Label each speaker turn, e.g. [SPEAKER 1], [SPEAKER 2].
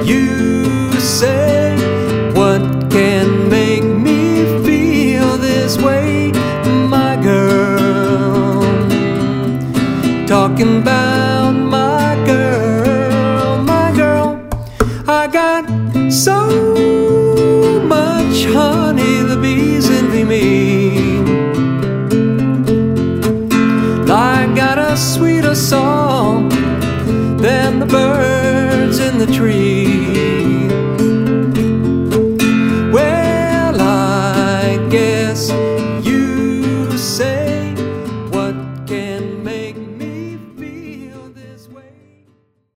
[SPEAKER 1] You say, what can make me feel this way, my girl? Talking about my girl, my girl. I got so much honey, the bees envy me. I got a sweeter song than the birds in the tree.